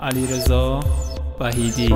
علیرضا وحیدی.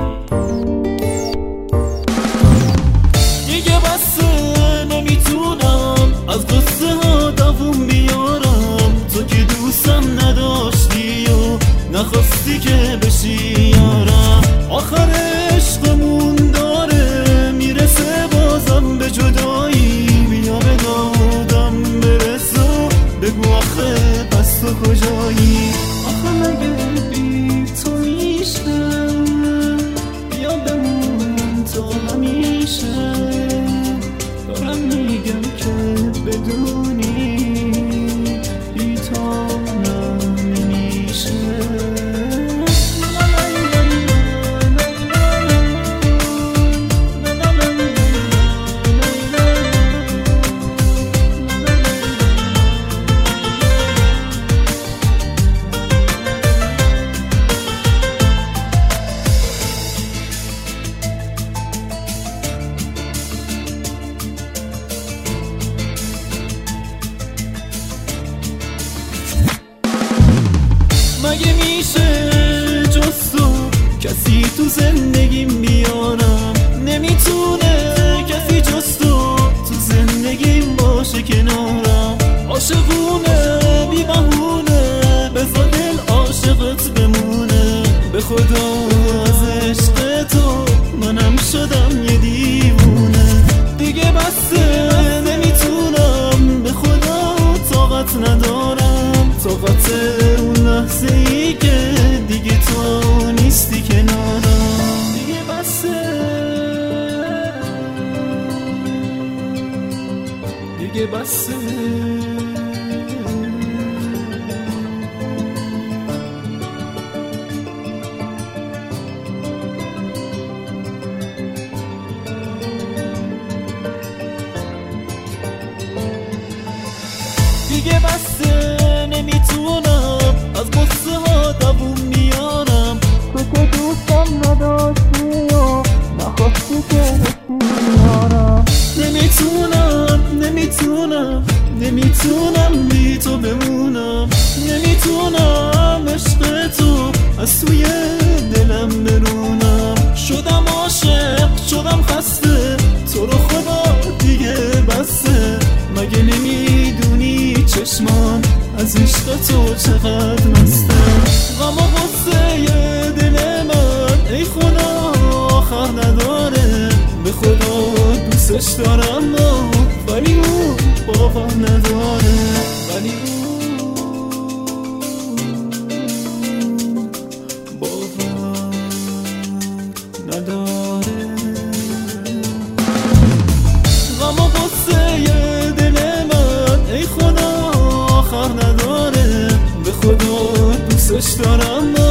دیگه بسه نمیتونم از قصه ها دووم بیارم، تو که دوستم نداشتی و نخواستی که بشی یارم. آخر عشقمون داره میرسه بازم به جدایی، بیا به دادم برس و بگو آخه پس تو کجایی. آخه مگه بی تو میشه بیا بمون تو همیشه، دارم میگم که بدونی بی تو نمیشه. مگه میشه جز تو کسی تو زندگیم بیارم، نمیتونه کسی جز تو زندگیم باشه کنارم. عاشقونه بی بهونه بذار دل عاشقت بمونه، به خدا از عشق تو منم شدم یه دیوونه. دیگه بسه نمیتونم به خدا طاقت ندارم، طاقت اون لحظه ای که دیگه تو نیستی کنارم. دیگه بسه دیگه بسه دیگه بسه نمیتونم از قصه ها دووم میارم، تو که دوستم نداشتی و نخواستی که بشی یارم. نمیتونم بی تو بمونم، نمیتونم عشق تو از توی دلم برونم. شدم عاشق شدم خسته، تو رو خدا دیگه بسه. مگه نمیدونی چشمام از عشق تو چقدر مسته. غم و غصه دل من ای خدا آخر نداره، به خدا دوستش دارم ولی اون باور نداره، ولی اون باور نداره. غم و غصه دل من ای خدا آخر نداره، به خدا دوستش دارم